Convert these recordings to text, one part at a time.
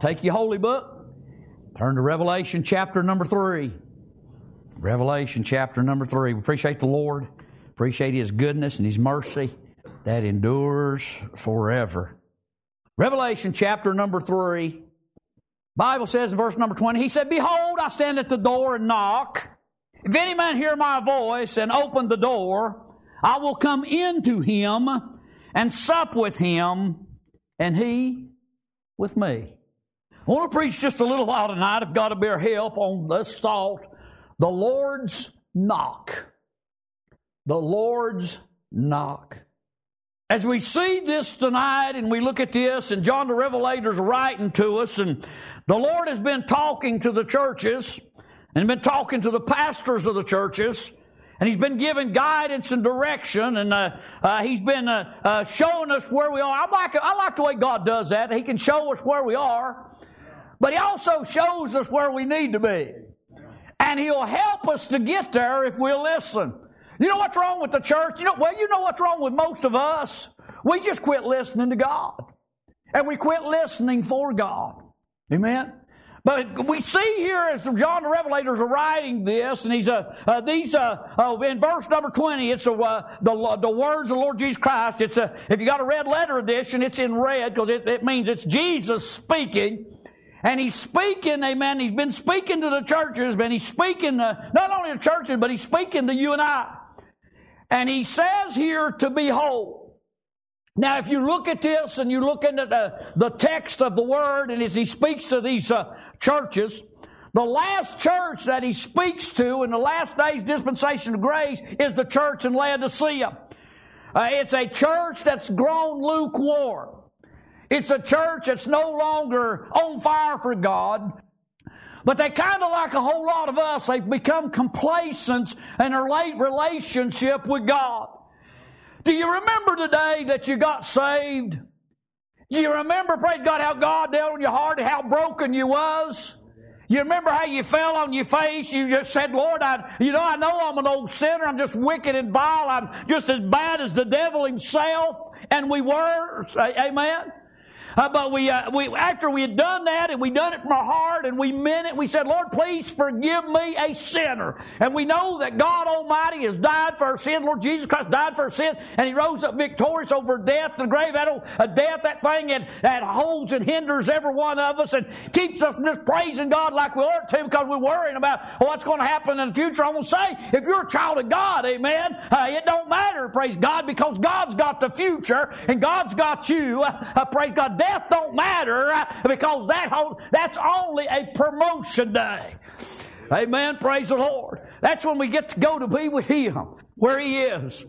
Take your holy book, turn to Revelation chapter number 3. Revelation chapter number 3. We appreciate the Lord, appreciate His goodness and His mercy that endures forever. Revelation chapter number 3. Bible says in verse number 20, He said, Behold, I stand at the door and knock. If any man hear my voice and open the door, I will come into him and sup with him, and he with me. I want to preach just a little while tonight, if God will bear help, on this thought, the Lord's knock. The Lord's knock. As we see this tonight and we look at this, and John the Revelator's writing to us, and the Lord has been talking to the churches and been talking to the pastors of the churches, and He's been giving guidance and direction, and He's been showing us where we are. I like the way God does that. He can show us where we are, but He also shows us where we need to be. And He'll help us to get there if we'll listen. You know what's wrong with the church? You know what's wrong with most of us? We just quit listening to God. And we quit listening for God. Amen? But we see here as John the Revelator is writing this, and he's in verse number 20, it's the words of the Lord Jesus Christ. It's if you got a red letter edition, it's in red because it means it's Jesus speaking. And He's speaking, amen, He's been speaking to the churches, but He's speaking not only to the churches, but He's speaking to you and I. And He says here to behold. Now, if you look at this and you look into the text of the Word, and as He speaks to these churches, the last church that He speaks to in the last days dispensation of grace is the church in Laodicea. It's a church that's grown lukewarm. It's a church that's no longer on fire for God. But they kind of like a whole lot of us, they've become complacent in their late relationship with God. Do you remember the day that you got saved? Do you remember, praise God, how God dealt with your heart and how broken you was? You remember how you fell on your face? You just said, Lord, I know I'm an old sinner. I'm just wicked and vile. I'm just as bad as the devil himself. And we were. Amen? But we after we had done that, and we done it from our heart, and we meant it, we said, Lord, please forgive me, a sinner. And we know that God Almighty has died for our sin. Lord Jesus Christ died for our sin, and He rose up victorious over death and the grave. That thing that holds and hinders every one of us and keeps us from just praising God like we ought to, because we're worrying about what's going to happen in the future. I'm going to say, if you're a child of God, amen, it don't matter, praise God, because God's got the future and God's got you. Praise God. Death don't matter because that's only a promotion day. Amen. Praise the Lord. That's when we get to go to be with Him, where He is.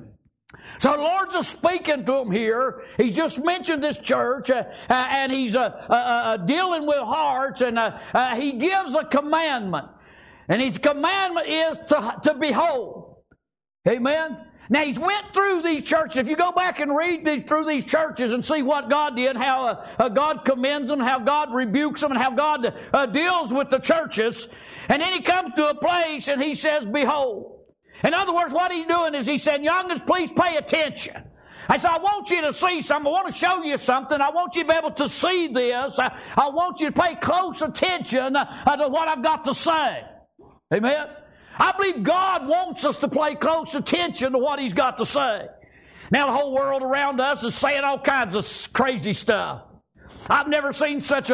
So the Lord's just speaking to him here. He's just mentioned this church, and He's dealing with hearts, and He gives a commandment. And His commandment is to behold. Amen. Now, He's went through these churches. If you go back and read through these churches and see what God did, how God commends them, how God rebukes them, and how God deals with the churches. And then He comes to a place and He says, behold. In other words, what He's doing is He said, youngins, please pay attention. I said, I want you to see something. I want to show you something. I want you to be able to see this. I want you to pay close attention to what I've got to say. Amen? I believe God wants us to pay close attention to what He's got to say. Now the whole world around us is saying all kinds of crazy stuff. I've never seen such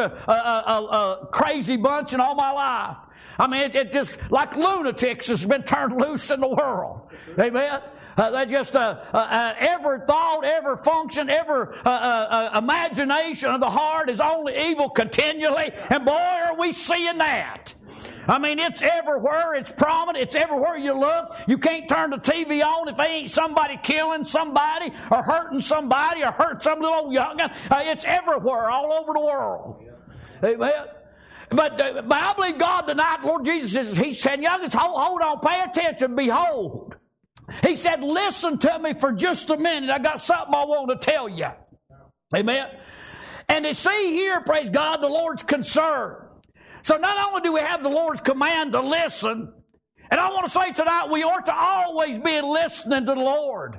a crazy bunch in all my life. I mean, it just like lunatics has been turned loose in the world. Amen. They just every thought, every function, every imagination of the heart is only evil continually. And boy, are we seeing that. I mean, it's everywhere. It's prominent. It's everywhere you look. You can't turn the TV on if they ain't somebody killing somebody or hurting somebody or hurt some little old young'un. It's everywhere, all over the world. Amen. But I believe God tonight, Lord Jesus, He said, young'uns, hold on, pay attention, behold. He said, listen to me for just a minute. I got something I want to tell you. Amen. And to see here, praise God, the Lord's concern. So not only do we have the Lord's command to listen, and I want to say tonight, we ought to always be listening to the Lord.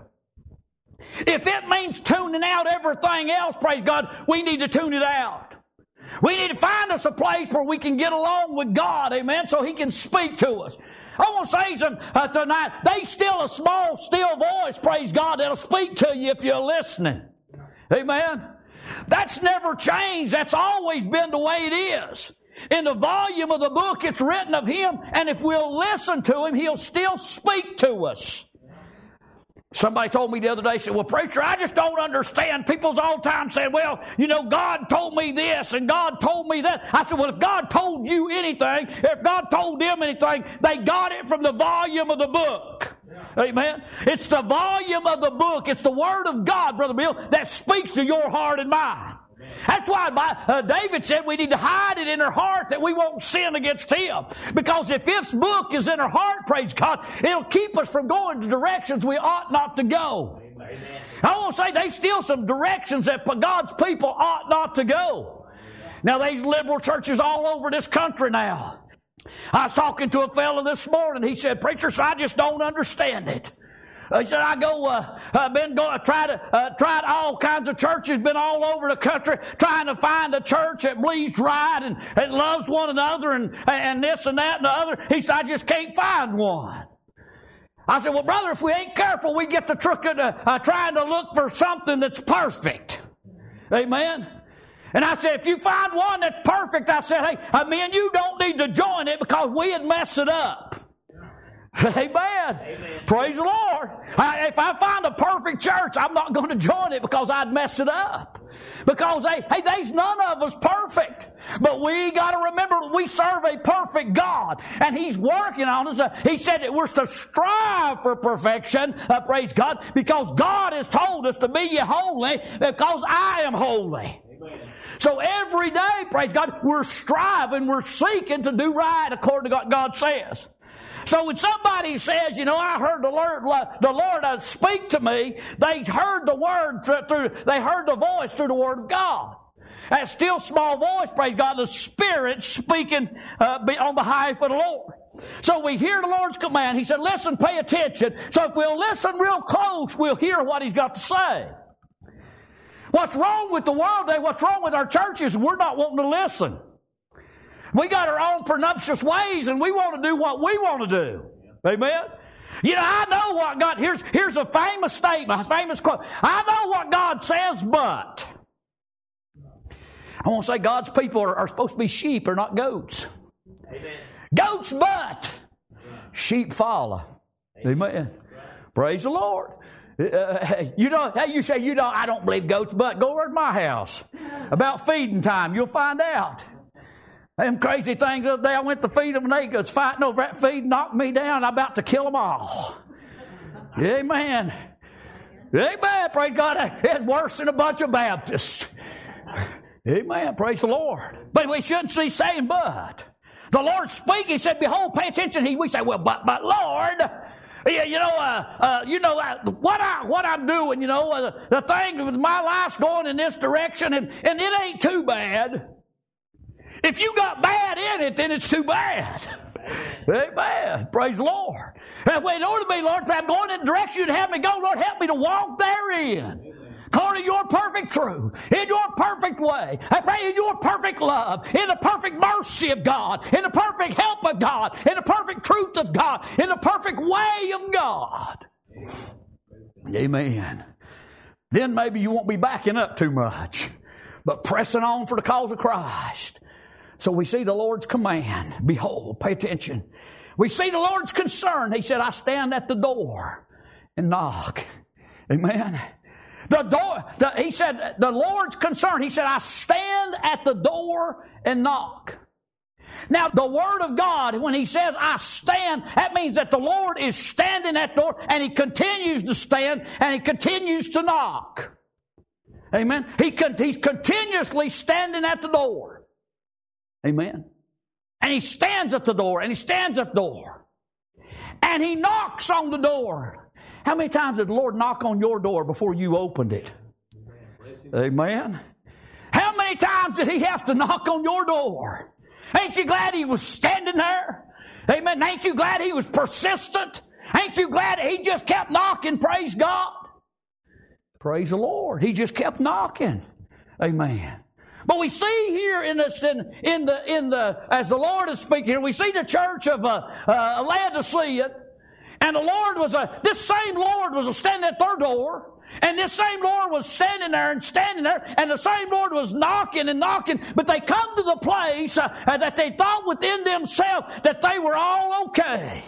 If it means tuning out everything else, praise God, we need to tune it out. We need to find us a place where we can get along with God, amen, so He can speak to us. I want to say something tonight. There's still a small, still voice, praise God, that'll speak to you if you're listening. Amen. That's never changed. That's always been the way it is. In the volume of the book, it's written of Him, and if we'll listen to Him, He'll still speak to us. Somebody told me the other day, said, well, preacher, I just don't understand. People's all the time saying, well, you know, God told me this and God told me that. I said, well, if God told you anything, if God told them anything, they got it from the volume of the book. Amen. It's the volume of the book. It's the Word of God, Brother Bill, that speaks to your heart and mind. That's why David said we need to hide it in our heart that we won't sin against Him. Because if this book is in our heart, praise God, it'll keep us from going to directions we ought not to go. Amen. I want to say there's still some directions that God's people ought not to go. Now, there's liberal churches all over this country now. I was talking to a fellow this morning. He said, preacher, I just don't understand it. He said, tried all kinds of churches, been all over the country trying to find a church that bleeds right and loves one another and this and that and the other. He said, I just can't find one. I said, well, brother, if we ain't careful, we get the trick of trying to look for something that's perfect. Amen. And I said, if you find one that's perfect, I said, hey, me and you don't need to join it because we'd mess it up. Amen. Amen. Praise the Lord. If I find a perfect church, I'm not going to join it because I'd mess it up. Because, hey, there's none of us perfect. But we got to remember we serve a perfect God. And He's working on us. He said that we're to strive for perfection, praise God, because God has told us to be ye holy because I am holy. Amen. So every day, praise God, we're striving, we're seeking to do right according to what God says. So when somebody says, you know, I heard the Lord speak to me, they heard the word they heard the voice through the Word of God. That still small voice, praise God, the Spirit speaking on behalf of the Lord. So we hear the Lord's command. He said, listen, pay attention. So if we'll listen real close, we'll hear what He's got to say. What's wrong with the world today, what's wrong with our churches, we're not wanting to listen. We got our own pernicious ways, and we want to do what we want to do. Amen? You know, I know what God... Here's a famous statement, a famous quote. I know what God says, but... I want to say God's people are supposed to be sheep or not goats. Amen. Goats, but... sheep follow. Amen. Praise the Lord. You say, I don't believe goats, but go over to my house. About feeding time, you'll find out. Them crazy things the other day, I went to feed them and they was fighting over that feed, knocked me down. I'm about to kill them all. Amen. Amen. Praise God. It's worse than a bunch of Baptists. Amen. Praise the Lord. But we shouldn't be saying but. The Lord speak. He said, behold, pay attention. We say, well, but Lord, what I'm doing, the thing with my life's going in this direction and it ain't too bad. If you got bad in it, then it's too bad. Amen. Praise the Lord. In order to be, Lord, if I'm going in the direction you'd have me go, Lord, help me to walk therein. According to your perfect truth, in your perfect way. I pray in your perfect love, in the perfect mercy of God, in the perfect help of God, in the perfect truth of God, in the perfect way of God. Amen. Then maybe you won't be backing up too much, but pressing on for the cause of Christ. So we see the Lord's command. Behold, pay attention. We see the Lord's concern. He said, I stand at the door and knock. Amen. The door, he said, the Lord's concern. He said, I stand at the door and knock. Now, the Word of God, when He says, I stand, that means that the Lord is standing at the door and He continues to stand and He continues to knock. Amen. He's continuously standing at the door. Amen. And He stands at the door, and He stands at the door. And He knocks on the door. How many times did the Lord knock on your door before you opened it? Amen. How many times did He have to knock on your door? Ain't you glad He was standing there? Amen. Ain't you glad He was persistent? Ain't you glad He just kept knocking? Praise God. Praise the Lord. He just kept knocking. Amen. But we see here in this, as the Lord is speaking here, we see the church of Laodicea, and the Lord this same Lord was standing at their door. And this same Lord was standing there, and the same Lord was knocking and knocking, but they come to the place that they thought within themselves that they were all okay.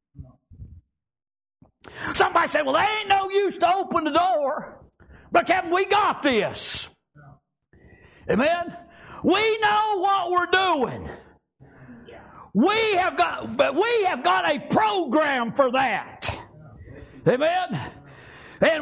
Somebody said, well, they ain't no use to open the door, but Captain, we got this. Amen? We know what we're doing. We have got a program for that. Amen? And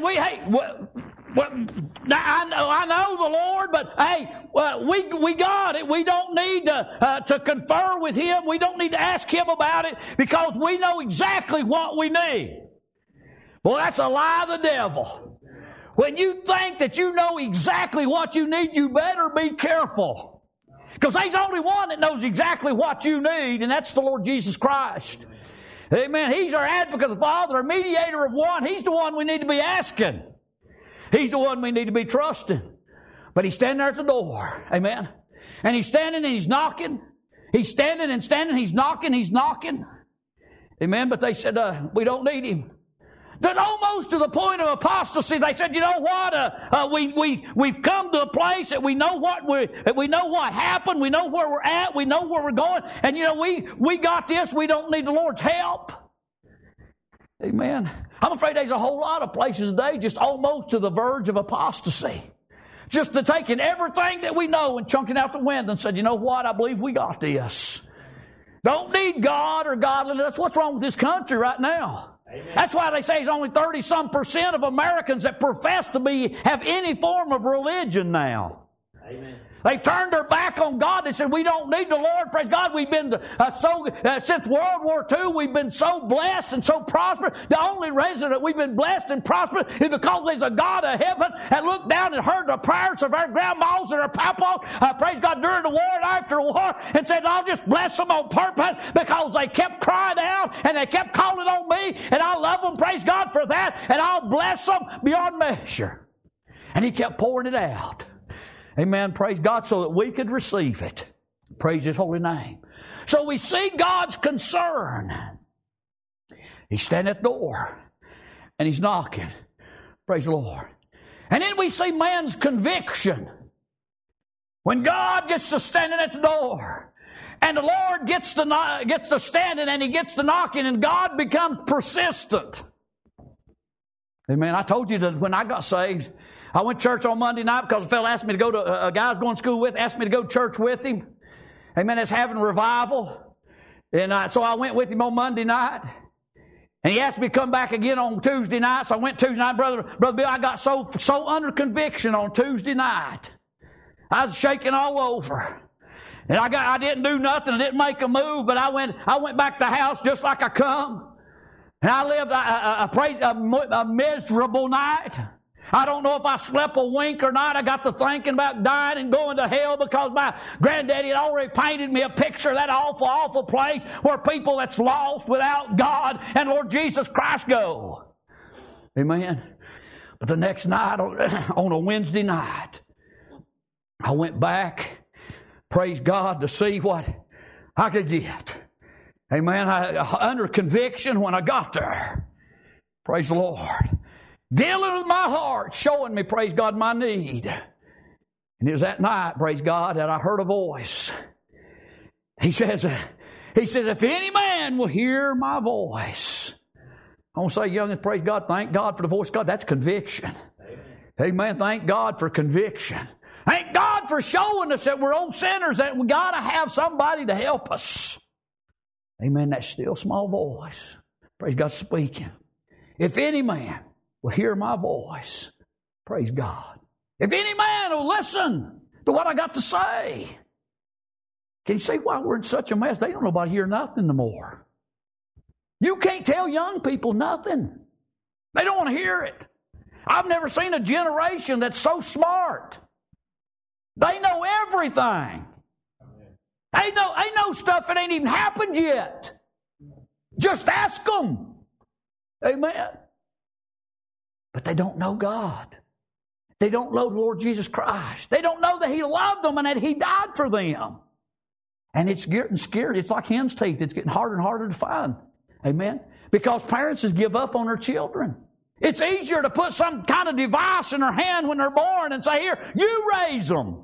I know the Lord, but hey, we got it. We don't need to confer with Him. We don't need to ask Him about it because we know exactly what we need. Well, that's a lie of the devil. When you think that you know exactly what you need, you better be careful. Because there's only one that knows exactly what you need, and that's the Lord Jesus Christ. Amen. He's our advocate, the Father, our mediator of one. He's the one we need to be asking. He's the one we need to be trusting. But He's standing there at the door. Amen. And He's standing and He's knocking. He's standing and standing. He's knocking. Amen. But they said, we don't need Him. That almost to the point of apostasy, they said, you know what? We've come to a place that we know what happened. We know where we're at. We know where we're going. And you know, we got this. We don't need the Lord's help. Amen. I'm afraid there's a whole lot of places today just almost to the verge of apostasy. Just to taking everything that we know and chunking out the window and said, you know what? I believe we got this. Don't need God or godliness. That's what's wrong with this country right now. Amen. That's why they say there's only 30-some% of Americans that profess to have any form of religion now. Amen. They've turned their back on God. They said, we don't need the Lord. Praise God. We've been since World War II, we've been so blessed and so prosperous. The only reason that we've been blessed and prosperous is because there's a God of heaven that looked down and heard the prayers of our grandmas and our papas, praise God, during the war and after the war, and said, I'll just bless them on purpose because they kept crying out and they kept calling on me, and I love them, praise God, for that, and I'll bless them beyond measure. And He kept pouring it out. Amen. Praise God, so that we could receive it. Praise His holy name. So we see God's concern. He's standing at the door and He's knocking. Praise the Lord. And then we see man's conviction. When God gets to standing at the door and the Lord gets to standing and He gets to knocking, and God becomes persistent. Amen. I told you that when I got saved, I went to church on Monday night because a fellow asked me to go to, a guy I was going to school with, asked me to go to church with him. Amen. It's having a revival. And so I went with him on Monday night. And he asked me to come back again on Tuesday night. So I went Tuesday night. Brother Bill, I got so under conviction on Tuesday night. I was shaking all over. And I didn't do nothing. I didn't make a move, but I went back to the house just like I come. And I lived a miserable night. I don't know if I slept a wink or not. I got to thinking about dying and going to hell because my granddaddy had already painted me a picture of that awful, awful place where people that's lost without God and Lord Jesus Christ go. Amen. But the next night, on a Wednesday night, I went back, praise God, to see what I could get. Amen. Under conviction when I got there. Praise the Lord. Dealing with my heart, showing me, praise God, my need. And it was that night, praise God, that I heard a voice. He says, if any man will hear my voice. I want to say, youngins, praise God, thank God for the voice of God. That's conviction. Amen. Thank God for conviction. Thank God for showing us that we're old sinners, that we got to have somebody to help us. Amen. That still small voice. Praise God speaking. If any man will hear my voice, praise God. If any man will listen to what I got to say. Can you see why we're in such a mess? They don't know about hear nothing no more. You can't tell young people nothing. They don't want to hear it. I've never seen a generation that's so smart. They know everything. They know stuff that ain't even happened yet. Just ask them. Amen. But they don't know God. They don't know the Lord Jesus Christ. They don't know that He loved them and that He died for them. And it's getting scared. It's like hen's teeth. It's getting harder and harder to find. Amen? Because parents just give up on their children. It's easier to put some kind of device in their hand when they're born and say, here, you raise them.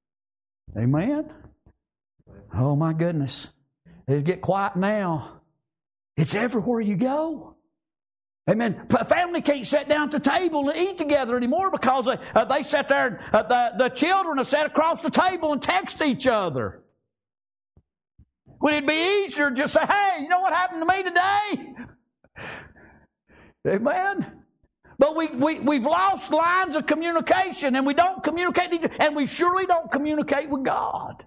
Amen? Oh, my goodness. It'll get quiet now. It's everywhere you go. Amen. A family can't sit down at the table and eat together anymore because they sit there and the children have sat across the table and text each other. When it'd be easier to just say, hey, you know what happened to me today? Amen. But we've lost lines of communication, and we don't communicate, and we surely don't communicate with God.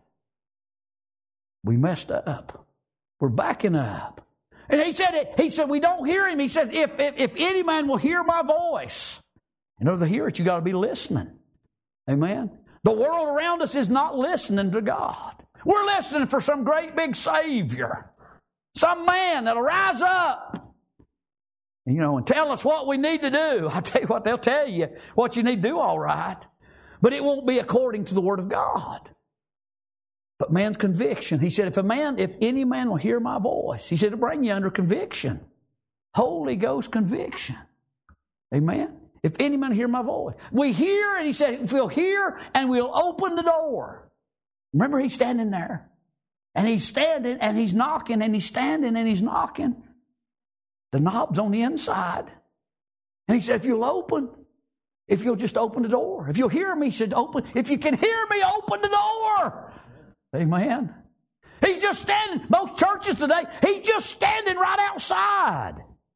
We messed up. We're backing up. And he said, we don't hear Him. He said, if any man will hear my voice. In order to hear it, you got to be listening. Amen. The world around us is not listening to God. We're listening for some great big Savior. Some man that'll rise up, and tell us what we need to do. I'll tell you what, they'll tell you what you need to do, all right. But it won't be according to the Word of God. But man's conviction. He said, if any man will hear my voice, he said, it'll bring you under conviction. Holy Ghost conviction. Amen. If any man hear my voice. We hear, and he said, if we'll hear and we'll open the door. Remember, he's standing there. And he's standing and he's knocking and he's standing and he's knocking. The knob's on the inside. And he said, if you'll just open the door. If you'll hear me, he said, open. If you can hear me, open the door. Amen. He's just standing. Most churches today, he's just standing right outside.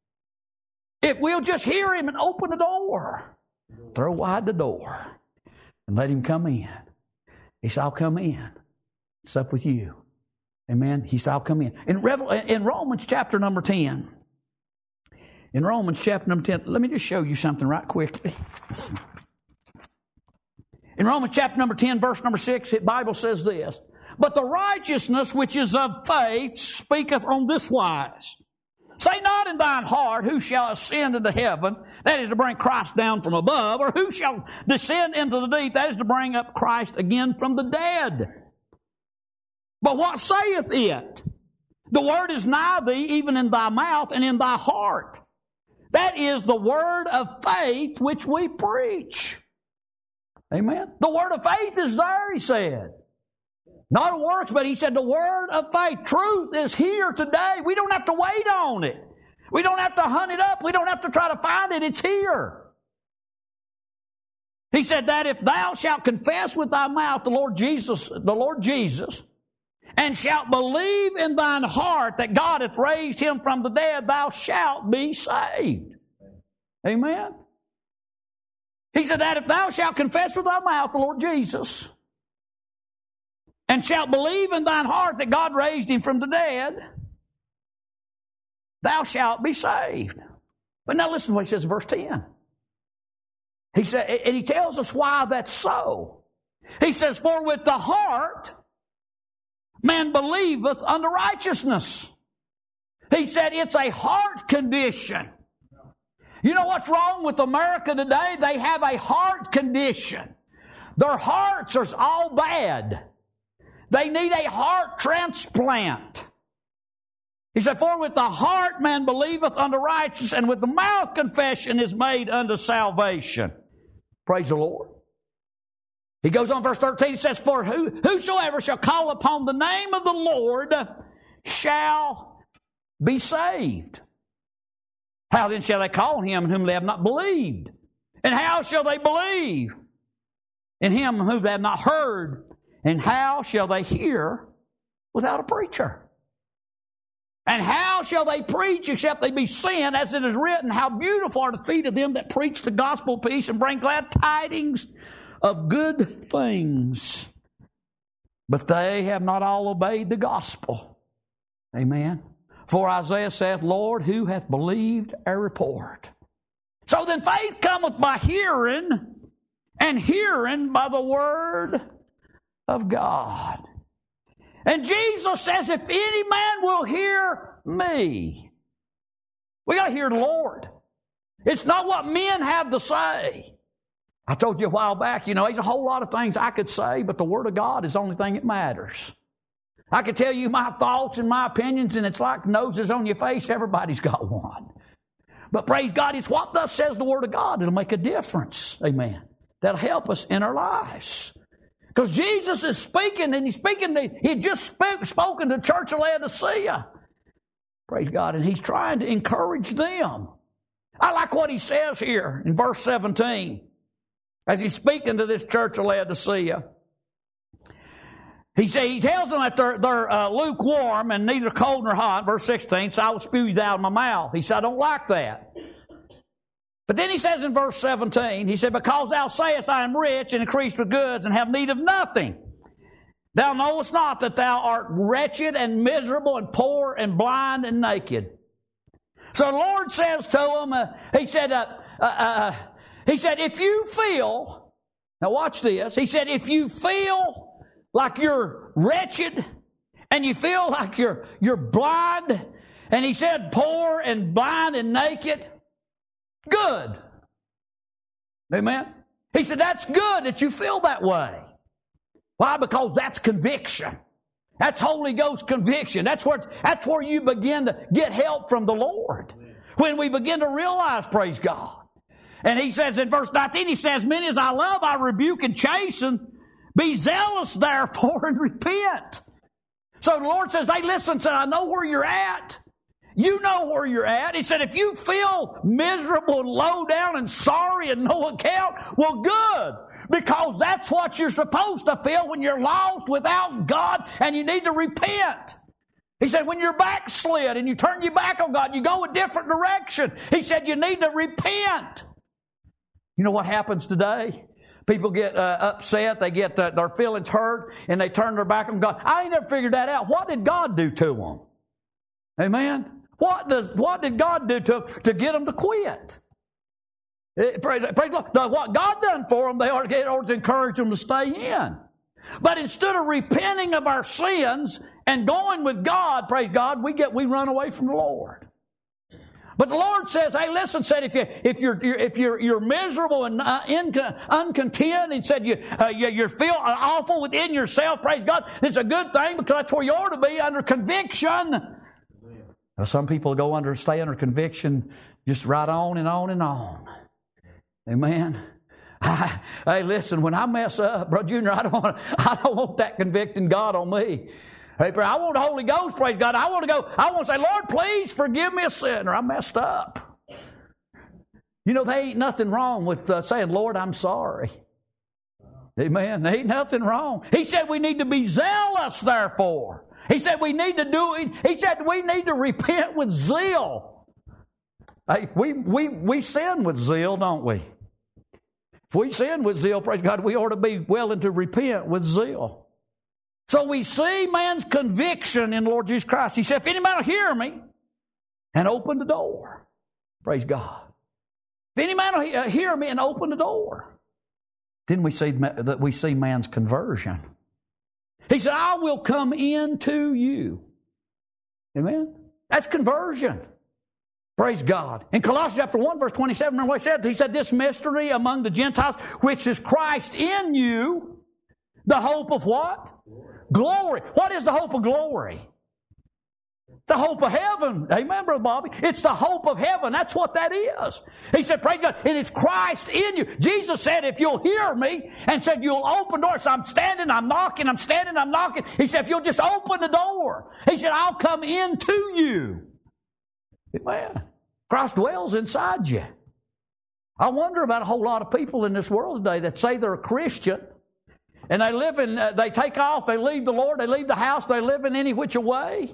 If we'll just hear Him and open the door, throw wide the door and let Him come in. He said, I'll come in. Sup with you. Amen. He said, I'll come in. In Romans chapter number 10. In Romans chapter number 10, let me just show you something right quickly. In Romans chapter number 10, verse number 6, the Bible says this. But the righteousness which is of faith speaketh on this wise. Say not in thine heart, who shall ascend into heaven, that is to bring Christ down from above, or who shall descend into the deep, that is to bring up Christ again from the dead. But what saith it? The word is nigh thee, even in thy mouth and in thy heart. That is the word of faith which we preach. Amen. The word of faith is there, he said. Not of works, but he said the word of faith. Truth is here today. We don't have to wait on it. We don't have to hunt it up. We don't have to try to find it. It's here. He said that if thou shalt confess with thy mouth the Lord Jesus, and shalt believe in thine heart that God hath raised Him from the dead, thou shalt be saved. Amen. He said that if thou shalt confess with thy mouth the Lord Jesus, and shalt believe in thine heart that God raised Him from the dead, thou shalt be saved. But now listen to what he says in verse 10. He said, and he tells us why that's so. He says, for with the heart man believeth unto righteousness. He said it's a heart condition. You know what's wrong with America today? They have a heart condition. Their hearts are all bad. They need a heart transplant. He said, for with the heart man believeth unto righteousness, and with the mouth confession is made unto salvation. Praise the Lord. He goes on, verse 13, he says, for whosoever shall call upon the name of the Lord shall be saved. How then shall they call on Him in whom they have not believed? And how shall they believe in Him whom they have not heard? And how shall they hear without a preacher? And how shall they preach except they be sent? As it is written, how beautiful are the feet of them that preach the gospel of peace and bring glad tidings of good things. But they have not all obeyed the gospel. Amen. For Isaiah saith, Lord, who hath believed our report? So then faith cometh by hearing, and hearing by the word of God. And Jesus says, if any man will hear me, we got to hear the Lord. It's not what men have to say. I told you a while back, there's a whole lot of things I could say, but the Word of God is the only thing that matters. I could tell you my thoughts and my opinions, and it's like noses on your face. Everybody's got one. But praise God, it's what thus says the Word of God that'll make a difference. Amen. That'll help us in our lives. Because Jesus is speaking, and he had just spoken to the church of Laodicea. Praise God. And he's trying to encourage them. I like what he says here in verse 17. As he's speaking to this church of Laodicea. He tells them that they're lukewarm and neither cold nor hot. Verse 16, so I will spew you out of my mouth. He said, I don't like that. But then he says in verse 17, he said, because thou sayest I am rich and increased with goods and have need of nothing. Thou knowest not that thou art wretched and miserable and poor and blind and naked. So the Lord says to him, he said, if you feel, now watch this, he said, if you feel like you're wretched and you feel like you're blind, and he said poor and blind and naked, good. Amen? He said that's good that you feel that way. Why? Because that's conviction. That's Holy Ghost conviction. That's where you begin to get help from the Lord. When we begin to realize, praise God. And he says in verse 19, he says, many as I love, I rebuke and chasten. Be zealous, therefore, and repent. So the Lord says, hey, listen, I know where you're at. You know where you're at. He said, if you feel miserable and low down and sorry and no account, well, good. Because that's what you're supposed to feel when you're lost without God and you need to repent. He said, when you're backslid and you turn your back on God, you go a different direction. He said, you need to repent. You know what happens today? People get upset, they get their feelings hurt, and they turn their back on God. I ain't never figured that out. What did God do to them? Amen? What did God do to get them to quit? Praise God. What God done for them, they ought to encourage them to stay in. But instead of repenting of our sins and going with God, praise God, we run away from the Lord. But the Lord says, hey, listen, said if you're miserable and uncontent, and said you feel awful within yourself, praise God, it's a good thing because that's where you ought to be, under conviction. Now, some people stay under conviction just right on and on and on. Amen. Hey, listen, when I mess up, Brother Junior, I don't want that convicting God on me. Hey, I want the Holy Ghost, praise God. I want to say, Lord, please forgive me a sinner. I messed up. There ain't nothing wrong with saying, Lord, I'm sorry. Amen. There ain't nothing wrong. He said we need to be zealous, therefore. He said we need to do it. He said we need to repent with zeal. Hey, we sin with zeal, don't we? If we sin with zeal, praise God, we ought to be willing to repent with zeal. So we see man's conviction in the Lord Jesus Christ. He said, if any man will hear me and open the door. Praise God. If any man will hear me and open the door. Then we see man's conversion. He said, I will come into you. Amen? That's conversion. Praise God. In Colossians chapter 1, verse 27, remember what he said? He said, this mystery among the Gentiles, which is Christ in you, the hope of what? Glory. What is the hope of glory? The hope of heaven. Amen, Brother Bobby. It's the hope of heaven. That's what that is. He said, praise God, and it's Christ in you. Jesus said, if you'll hear me, and said, you'll open doors. So I'm standing, I'm knocking, I'm standing, I'm knocking. He said, if you'll just open the door. He said, I'll come into you. Amen. Christ dwells inside you. I wonder about a whole lot of people in this world today that say they're a Christian, and they take off, they leave the Lord, they leave the house, they live in any which way.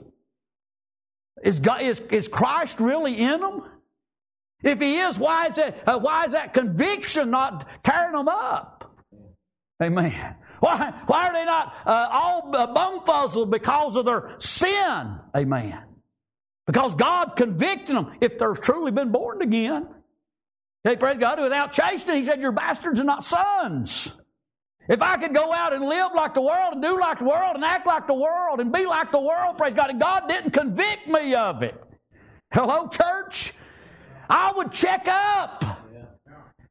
Is Christ really in them? If He is, why is that conviction not tearing them up? Amen. Why are they not all bumfuzzled because of their sin? Amen. Because God convicted them if they've truly been born again. They praise God, without chastening, He said, you're bastards and not sons. If I could go out and live like the world and do like the world and act like the world and be like the world, praise God, and God didn't convict me of it. Hello, church? I would check up.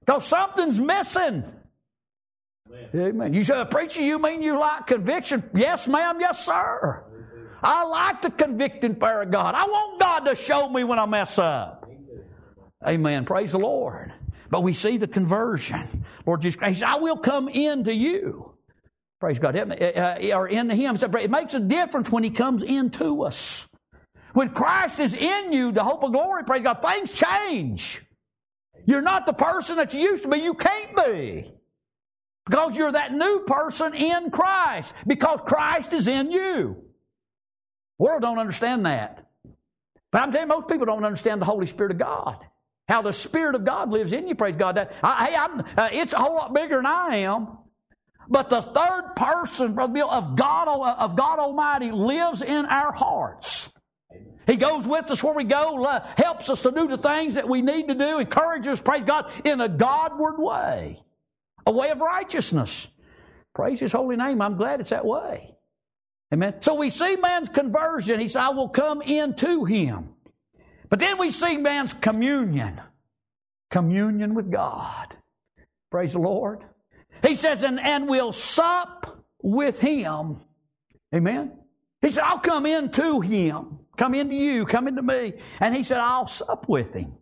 Because something's missing. Amen. You say, preacher, you mean you like conviction? Yes, ma'am. Yes, sir. I like the convicting fire of God. I want God to show me when I mess up. Amen. Praise the Lord. But we see the conversion. Lord Jesus Christ, I will come into you. Praise God. Or into Him. It makes a difference when He comes into us. When Christ is in you, the hope of glory, praise God, things change. You're not the person that you used to be. You can't be. Because you're that new person in Christ. Because Christ is in you. The world don't understand that. But I'm telling you, most people don't understand the Holy Spirit of God. How the Spirit of God lives in you, praise God. It's a whole lot bigger than I am. But the third person, Brother Bill, of God Almighty lives in our hearts. He goes with us where we go, helps us to do the things that we need to do, encourages us, praise God, in a Godward way. A way of righteousness. Praise His holy name. I'm glad it's that way. Amen. So we see man's conversion. He said, I will come into him. But then we see man's communion. Communion with God. Praise the Lord. He says, and we'll sup with Him. Amen. He said, I'll come into Him. Come into you. Come into me. And He said, I'll sup with Him.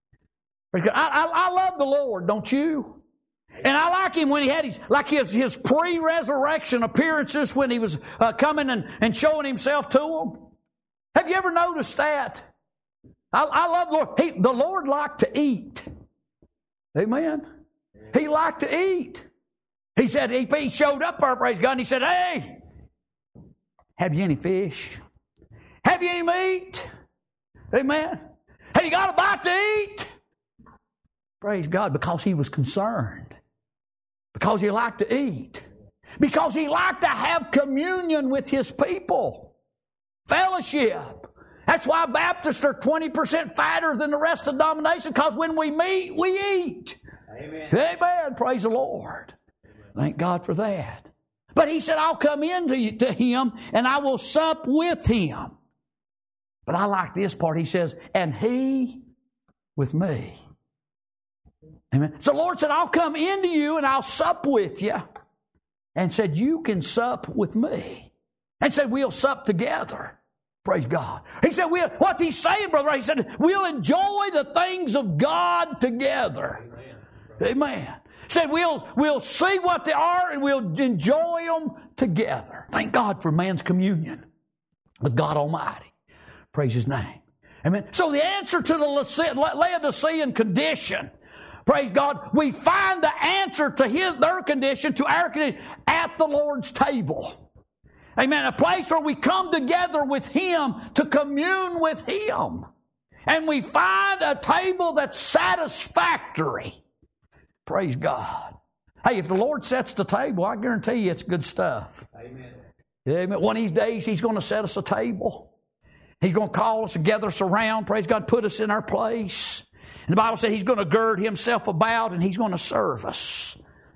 I love the Lord, don't you? And I like Him when He had his pre-resurrection appearances when He was coming and showing Himself to them. Have you ever noticed that? I love the Lord. The Lord liked to eat. Amen. He liked to eat. He said, He showed up there, praise God, and He said, hey, have you any fish? Have you any meat? Amen. Have you got a bite to eat? Praise God, because He was concerned. Because He liked to eat. Because He liked to have communion with His people. Fellowship. That's why Baptists are 20% fatter than the rest of the denomination, because when we meet, we eat. Amen. Amen. Praise the Lord. Thank God for that. But He said, I'll come into Him and I will sup with Him. But I like this part. He says, and He with me. Amen. So the Lord said, I'll come into you and I'll sup with you. And said, you can sup with me. And said, we'll sup together. Praise God. He said, what's He saying, brother? He said, we'll enjoy the things of God together. Amen. He said, we'll see what they are and we'll enjoy them together. Thank God for man's communion with God Almighty. Praise His name. Amen. So the answer to the Laodicean condition, praise God, we find the answer to their condition, to our condition, at the Lord's table. Amen. A place where we come together with Him to commune with Him. And we find a table that's satisfactory. Praise God. Hey, if the Lord sets the table, I guarantee you it's good stuff. Amen. Amen. One of these days He's going to set us a table. He's going to call us and gather us around. Praise God. Put us in our place. And the Bible says He's going to gird Himself about and He's going to serve us.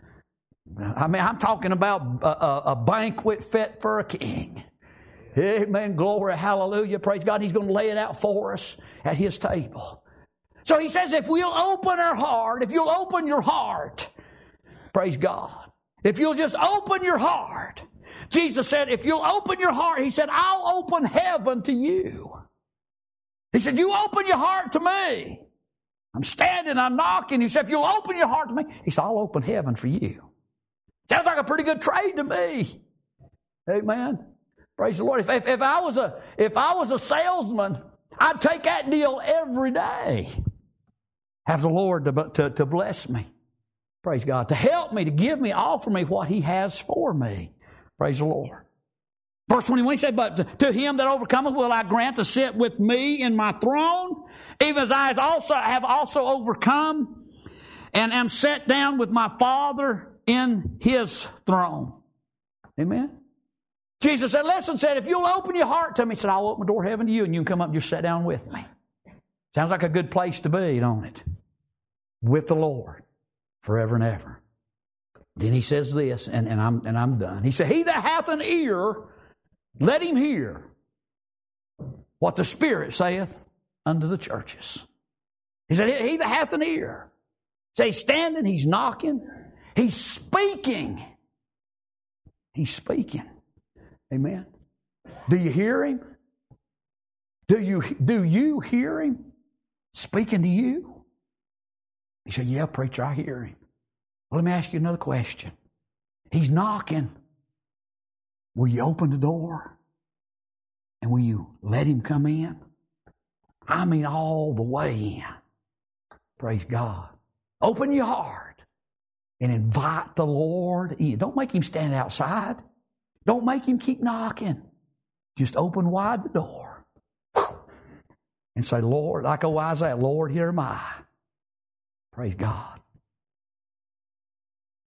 I mean, I'm talking about a banquet fit for a king. Amen. Glory. Hallelujah. Praise God. He's going to lay it out for us at His table. So He says, if we'll open our heart, if you'll open your heart, praise God. If you'll just open your heart. Jesus said, if you'll open your heart, He said, I'll open heaven to you. He said, you open your heart to me. I'm standing, I'm knocking. He said, if you'll open your heart to me, He said, I'll open heaven for you. Sounds like a pretty good trade to me. Amen. Praise the Lord. If I was a salesman, I'd take that deal every day. Have the Lord to bless me. Praise God. To help me, to give me, offer me what He has for me. Praise the Lord. Verse 21, He said, but to him that overcometh will I grant to sit with me in my throne, even as I have also overcome and am set down with my Father in His throne. Amen. Jesus said, listen, if you'll open your heart to me, He said, I'll open the door of heaven to you and you can come up and just sit down with me. Sounds like a good place to be, don't it? With the Lord forever and ever. Then He says this, and I'm done. He said, he that hath an ear, let him hear what the Spirit saith unto the churches. He said, he that hath an ear. So he's standing, he's knocking, he's speaking. He's speaking. Amen. Do you hear him? Do you hear him speaking to you? You say, yeah, preacher, I hear him. Well, let me ask you another question. He's knocking. Will you open the door? And will you let him come in? I mean, all the way in. Praise God. Open your heart and invite the Lord in. Don't make him stand outside. Don't make him keep knocking. Just open wide the door and say, Lord, like old Isaiah, Lord, here am I. Praise God.